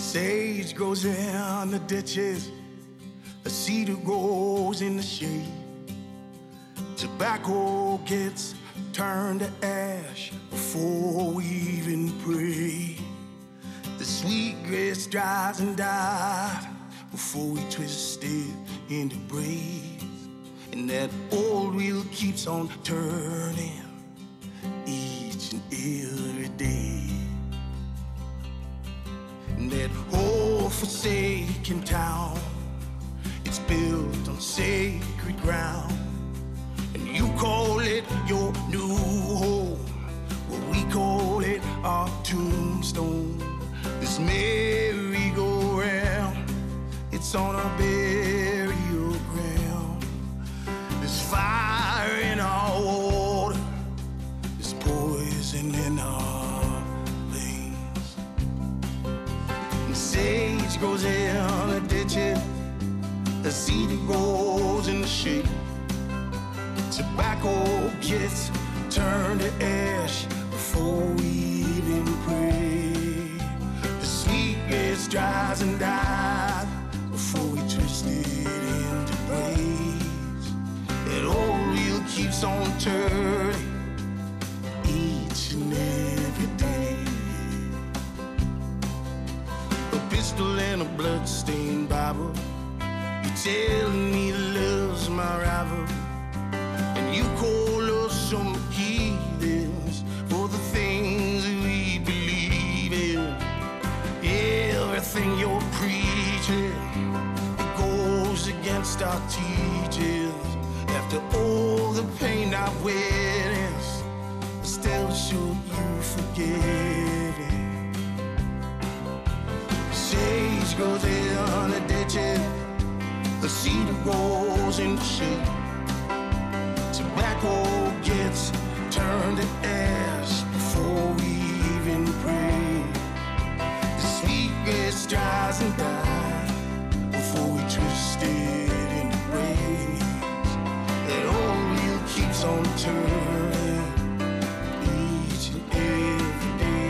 Sage grows in the ditches, a cedar grows in the shade. Tobacco gets turned to ash before we even pray. The sweet grass dries and dies before we twist it into braids. And that old wheel keeps on turning each and every day. And that old forsaken town, it's built on sacred ground. And you call it your new home, well, we call it our tombstone. This merry-go-round, it's on our burial ground. There's fire in our water, there's poison in our veins. And sage grows in the ditches, the cedar grows in the shade. Tobacco gets turned to ash before we even pray. The sweet grass dries and dies before we twist it into braids. That old wheel keeps on turning each and every day. A pistol and a bloodstained Bible, you're telling me love's my rival. You call us some heathens for the things we believe in. Everything you're preaching, it goes against our teachings. After all the pain I've witnessed, still should you forgive it? Sage grows in the ditches, the cedar grows in the shade. Tobacco gets turned to ash before we even pray. The sweet grass dries and dies before we twist it into braids. That old wheel keeps on turning each and every day.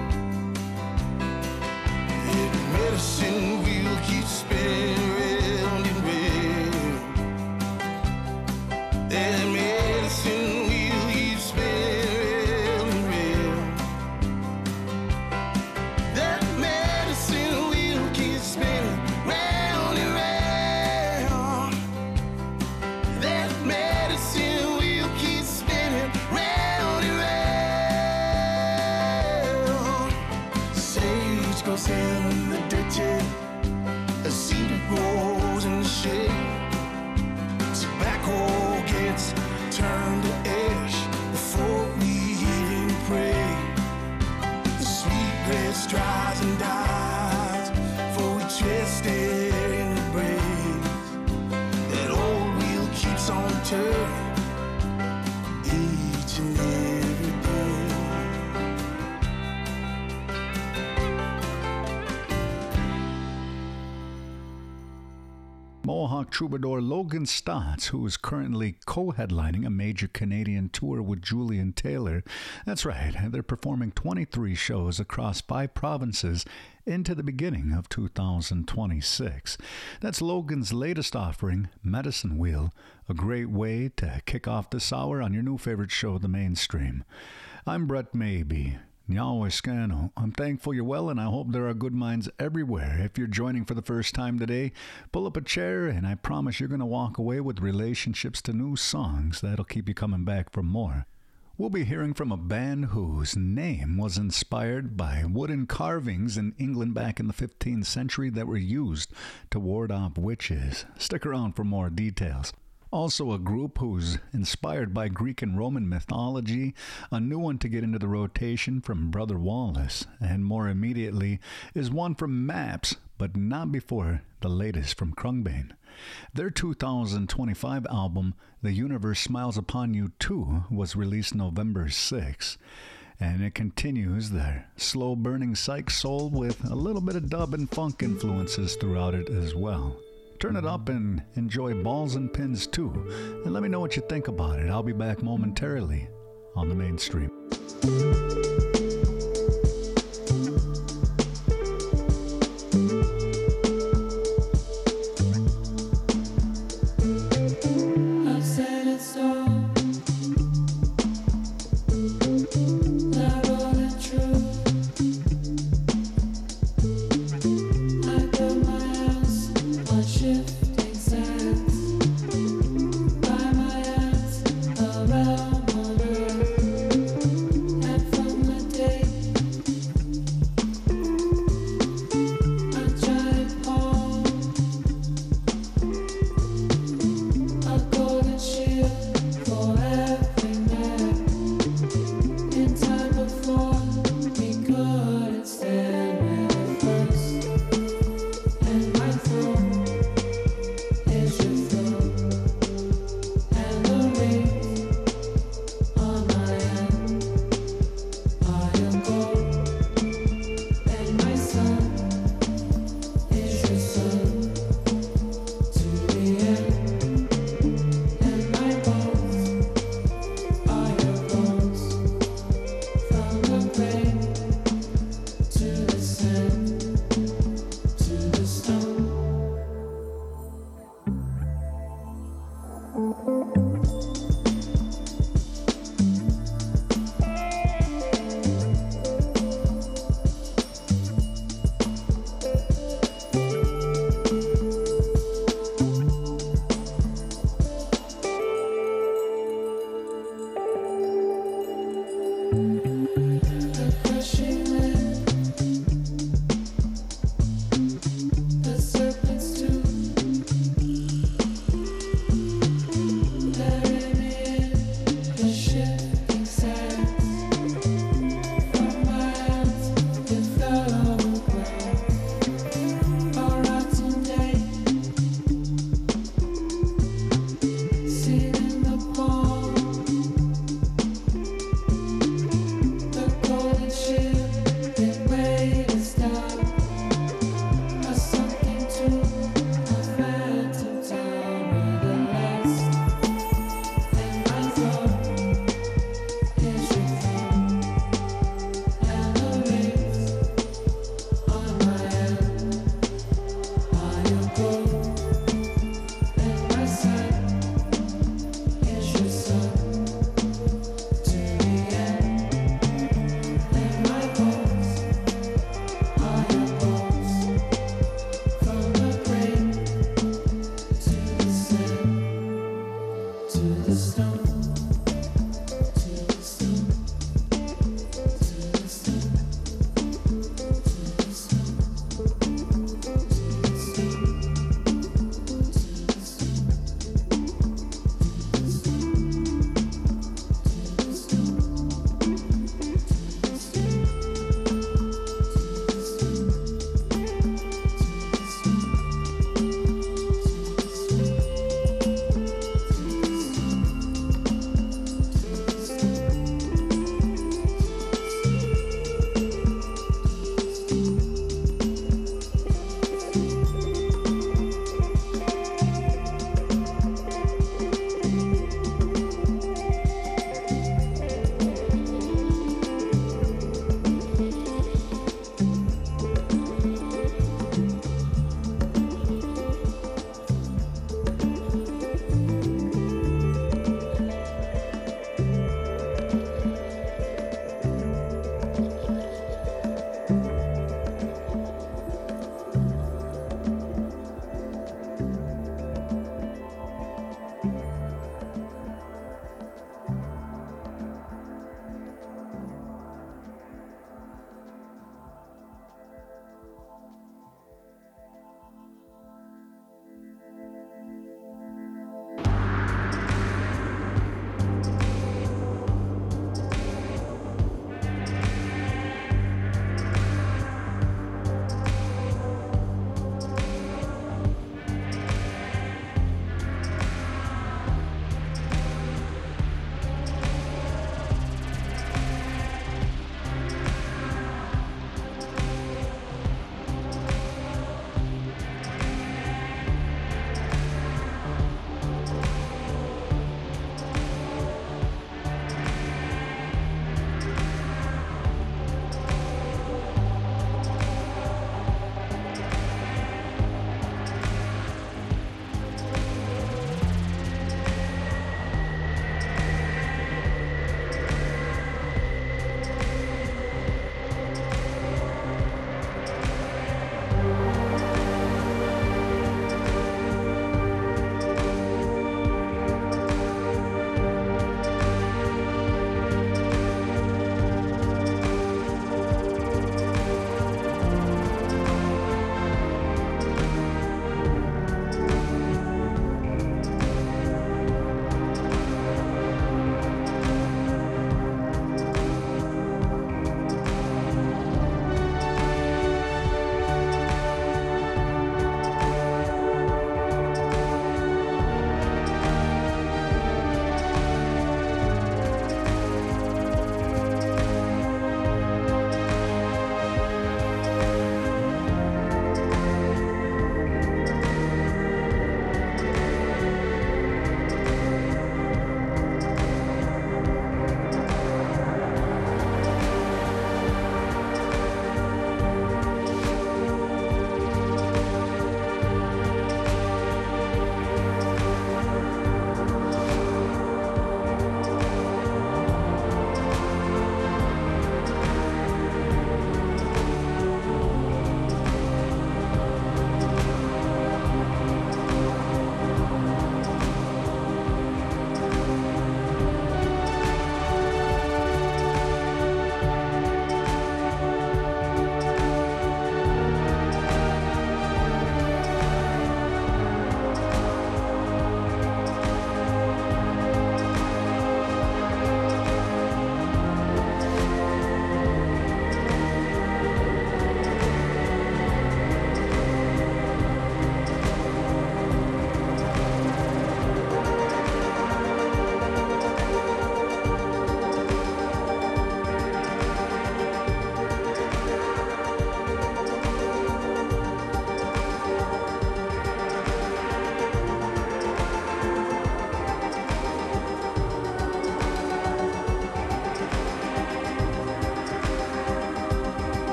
That medicine wheel keeps spinning round and round. That medicine wheel keeps spinning round. That medicine wheel keeps spinning round and round. That medicine wheel keeps spinning round and round. Sage grows in the ditches, a cedar grows in the shade. Tobacco gets turned to ash before we even pray. The sweet grass dries and dies before we twist it in the braids. That old wheel keeps on turning each and every day. Mohawk troubadour Logan Stotts, who is currently co-headlining a major Canadian tour with Julian Taylor. That's right, they're performing 23 shows across 5 provinces into the beginning of 2026. That's Logan's latest offering, Medicine Wheel, a great way to kick off this hour on your new favorite show, The Mainstream. I'm Brett Maybe. Nyawaiskano. I'm thankful you're well, and I hope there are good minds everywhere. If you're joining for the first time today, pull up a chair, and I promise you're going to walk away with relationships to new songs that'll keep you coming back for more. We'll be hearing from a band whose name was inspired by wooden carvings in England back in the 15th century that were used to ward off witches. Stick around for more details. Also a group who's inspired by Greek and Roman mythology, a new one to get into the rotation from Brother Wallace, and more immediately is one from Maps, but not before the latest from Krungbane. Their 2025 album, The Universe Smiles Upon You Too, was released November 6, and it continues their slow-burning psych soul with a little bit of dub and funk influences throughout it as well. Turn it up and enjoy Balls and Pins too. And let me know what you think about it. I'll be back momentarily on The Mainstream.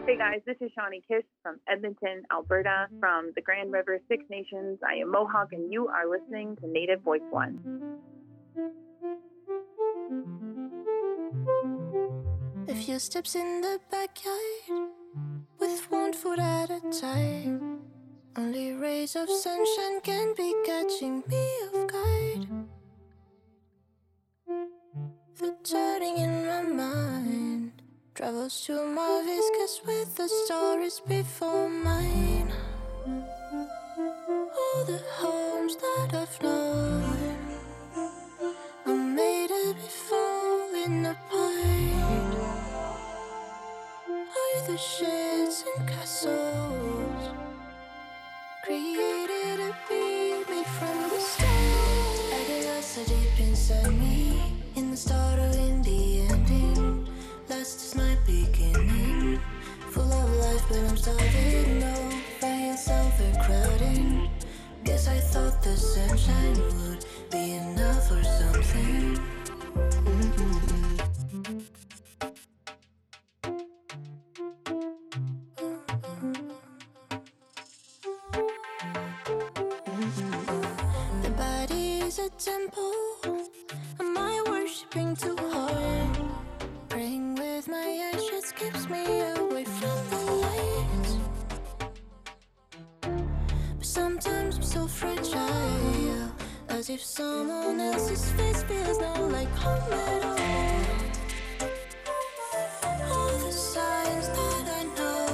Hey guys, this is Shawnee Kiss from Edmonton, Alberta, from the Grand River Six Nations. I am Mohawk, and you are listening to Native Voice One. A few steps in the backyard, with one foot at a time. Only rays of sunshine can be catching me off guard. The turning in my mind travels to my viscous with the stories before mine. All the homes that I've known are made to be falling apart. Are the sheds and castles created to be made from the start? I get lost so deep inside me, in the start or in the ending. Last is my beginning, full of life but I'm starving. No, by yourself we're crowding. Guess I thought the sunshine would be enough or something. The body is a temple. Am I worshipping too hard? Praying with my eyes just keeps me away from the light. But sometimes I'm so fragile, as if someone else's face feels not like home at all. All the signs that I know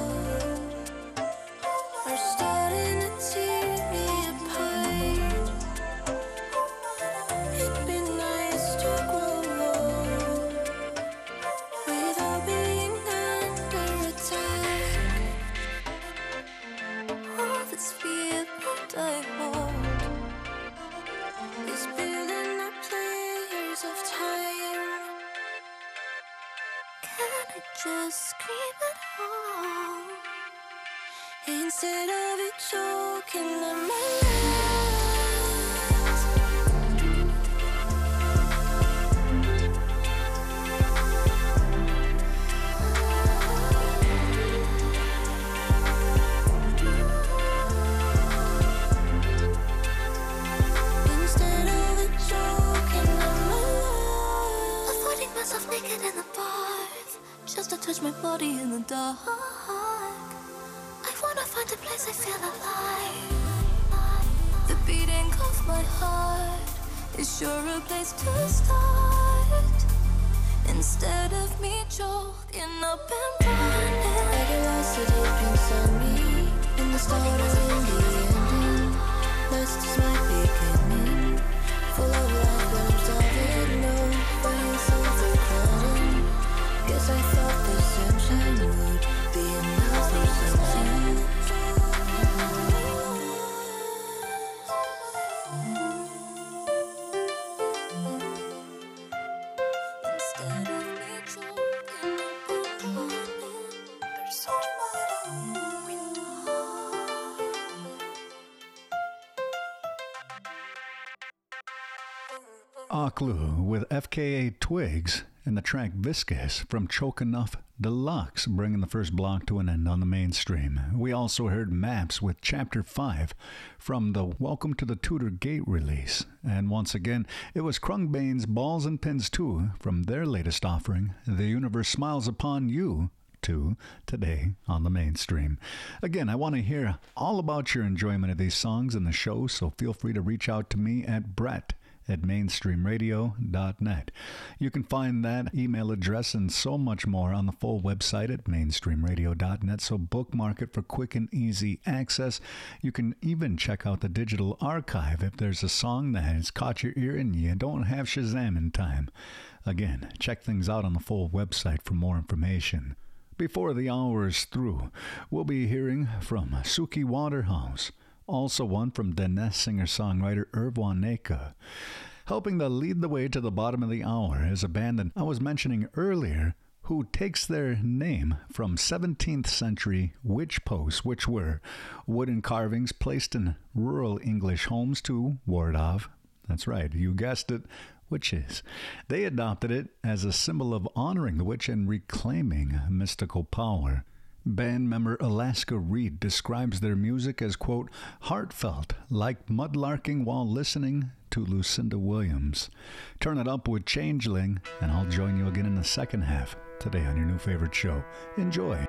are starting to tear me apart. It'd be nice to grow old without being under attack. All this fear that I hold is building up layers of time. Can I just scream it all instead of it choking in my lungs? Instead of it choking in my lungs. Avoiding myself naked in the bath, just to touch my body in the dark. I wanna find a place I feel alive. The beating of my heart is sure a place to start. Instead of me choking up and running, I get lost so deep inside me, in the start or in the ending. Last is my beginning, full of life but I'm starving. No, by yourself we're crowding. Guess I thought the sunshine would be enough or something. Instead of me choking up and running, there's so much we know. Aklu with FKA Twigs and the track Viscous from Choke Enough Deluxe, bringing the first block to an end on the mainstream. We also heard Maps with Chapter 5 from the Welcome to the Tudor Gate release. And once again, it was Krungbane's Balls and Pins 2 from their latest offering, The Universe Smiles Upon You, today on the mainstream. Again, I want to hear all about your enjoyment of these songs and the show, so feel free to reach out to me at brett@mainstreamradio.net. You can find that email address and so much more on the full website at mainstreamradio.net, so bookmark it for quick and easy access. You can even check out the digital archive if there's a song that has caught your ear and you don't have Shazam in time. Again, check things out on the full website for more information. Before the hour is through, we'll be hearing from Suki Waterhouse, also one from Diné singer-songwriter Irvwan Neka. Helping to lead the way to the bottom of the hour is a band that I was mentioning earlier, who takes their name from 17th century witch posts, which were wooden carvings placed in rural English homes to ward off, that's right, you guessed it, witches. They adopted it as a symbol of honoring the witch and reclaiming mystical power. Band member Alaska Reed describes their music as, quote, heartfelt, like mudlarking while listening to Lucinda Williams. Turn it up with Changeling, and I'll join you again in the second half today on your new favorite show. Enjoy.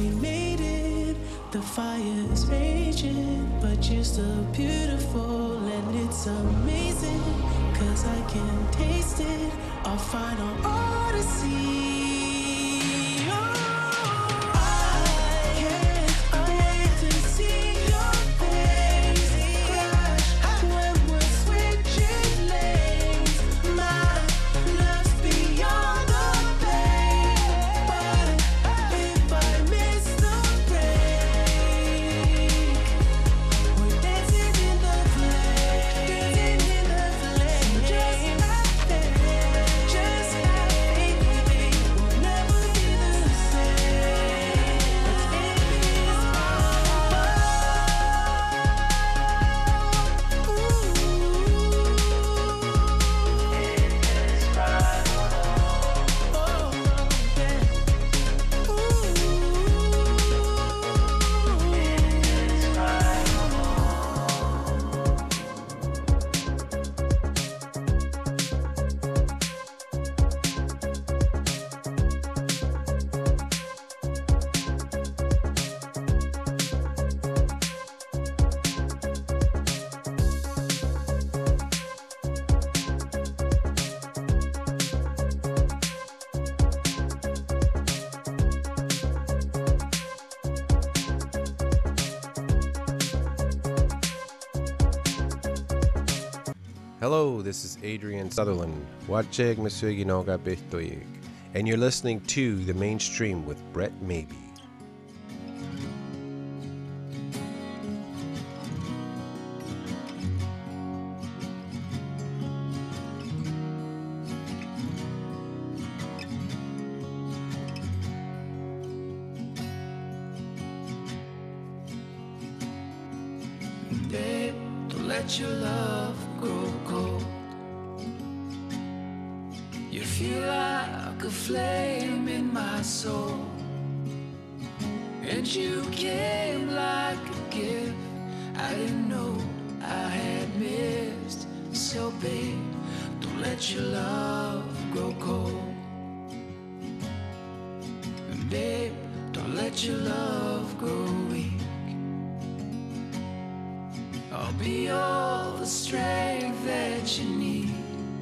finally made it. The fire is raging, but you're still beautiful, and it's amazing, 'cause I can taste it, our final odyssey. Hello, this is Adrian Sutherland, Wacheg Masuiginoga Bihtoyig, and you're listening to The Mainstream with Brett Maybe. Babe, don't let your love grow cold. You feel like a flame in my soul, and you came like a gift I didn't know I had missed. So babe, don't let your love grow cold. And babe, don't let your love grow weak. I'll be all the strength that you need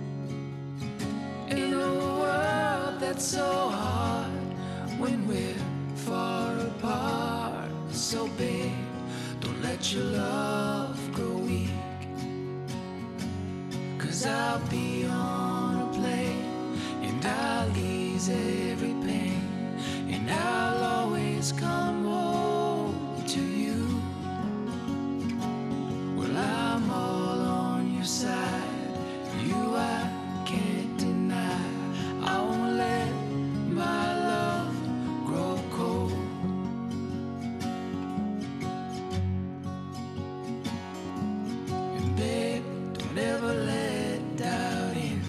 in a world that's so hard when we're far apart. So babe, don't let your love grow weak, 'cause I'll be on a plane and I'll ease every pain, and I'll always come home to you. I'm all on your side, you I can't deny. I won't let my love grow cold. And babe, don't ever let doubt in.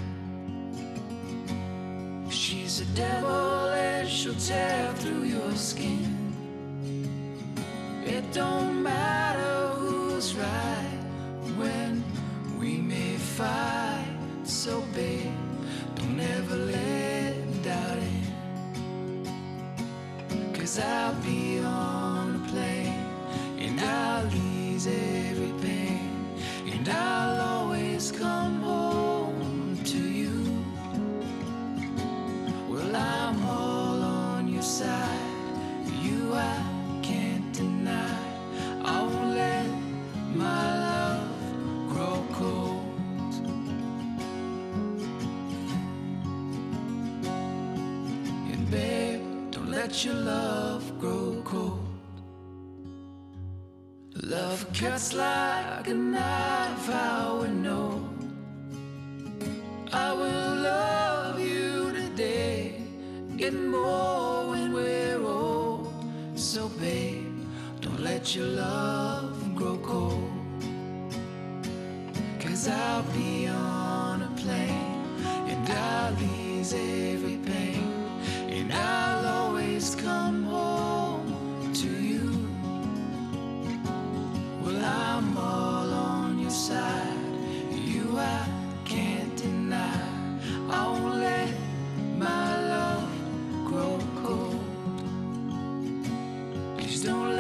She's a devil and she'll tear through your skin. It don't matter who's right when we may fight. So babe, don't ever let doubt in, 'cause I'll be on a plane and I'll ease every pain, and I'll always come home to you. Well, I'm all on your side, you I can't deny. I won't let my love grow cold. And babe, don't let your love grow cold. Love cuts like a knife, I would know. I will love you today, get more when we're old. So babe, don't let your love grow cold, 'cause I'll be on a plane and I'll ease every pain, and I'll always come home to you. Well, I'm all on your side, you I can't deny. I won't let my love grow cold. Please don't